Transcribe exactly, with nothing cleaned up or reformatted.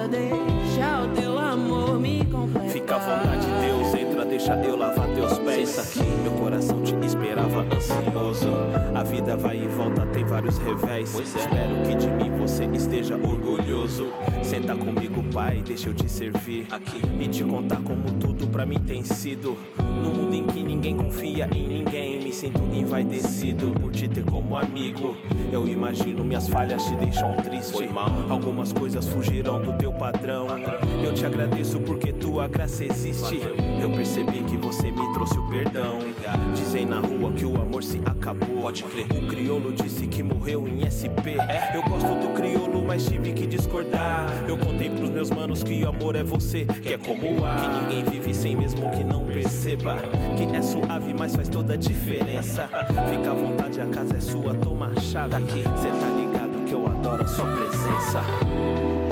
deixa o teu amor me completar. Fica à vontade, Deus, entra, deixa eu lavar teus pés. Senta aqui, meu coração te esperava ansioso. A vida vai e volta, tem vários revés. Pois é. Espero que de mim você esteja orgulhoso. Senta comigo, pai, deixa eu te servir aqui e te contar como tudo pra mim tem sido. No mundo em que ninguém confia em ninguém, me sinto envaidecido por te ter como amigo. Eu imagino minhas falhas te deixam triste. Foi mal. Algumas coisas fugirão do teu padrão. Eu te agradeço porque tua graça existe. Eu percebi que você me trouxe o perdão. Dizem na rua que o amor se acabou. Pode crer. O crioulo disse que morreu em S P. Eu gosto do crioulo, mas tive que discordar. Eu contei pros meus manos que o amor é você, que é como o ar, que ninguém vive sem mesmo que não perceba. Que é suave, mas faz toda a diferença. Fica à vontade, a casa é sua, toma a chave aqui. Cê tá ligado que eu adoro a sua presença.